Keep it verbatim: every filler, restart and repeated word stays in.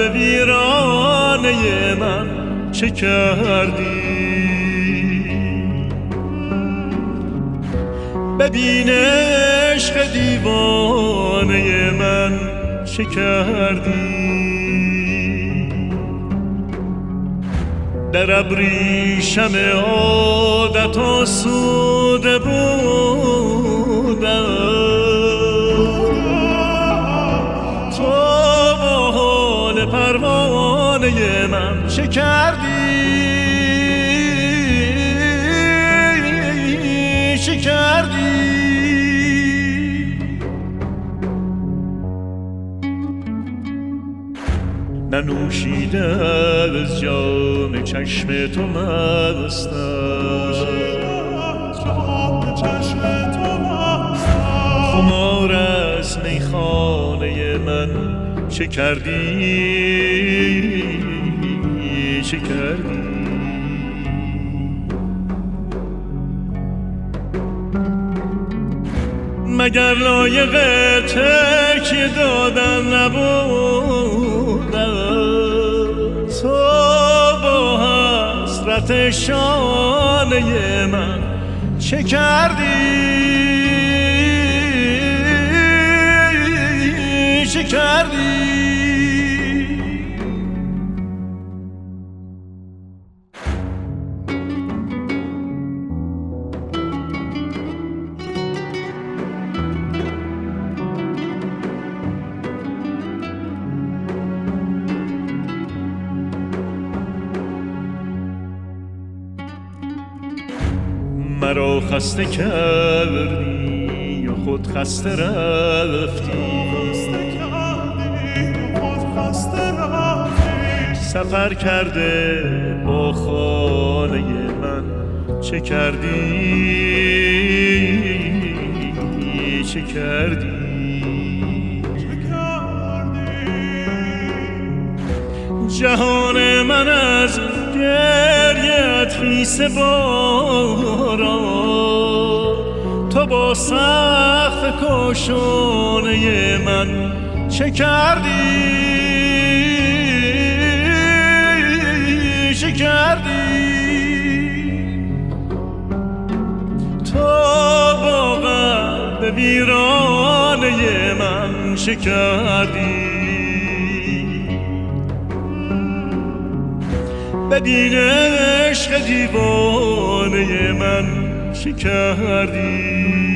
به ویرانه من چه کردی؟ ببین عشق دیوانه من چه کردی؟ در ابریشم عادت آسوده بودم، تو با حال پروانه من چه کردی؟ چه کردی؟ ننوشیده از جام چشم تو مستم، خمار از میخانه من چه کردی؟ چه کردی؟ مگر لایق تکیه دادن نبودم؟ تو با حسرت شانه من چه کردی؟ چه کردی؟ مرا خسته کردی یا خود خسته رفتی؟ سفر کرده با خانه من چه کردی؟ چه کردی؟ جهان من از گریت خیس باران، تو با سقف کاشانه من چه کردی؟ چه کردی؟ تو با قلب ویرانه من چه کردی؟ ببین عشق دیوانه من چه کردی؟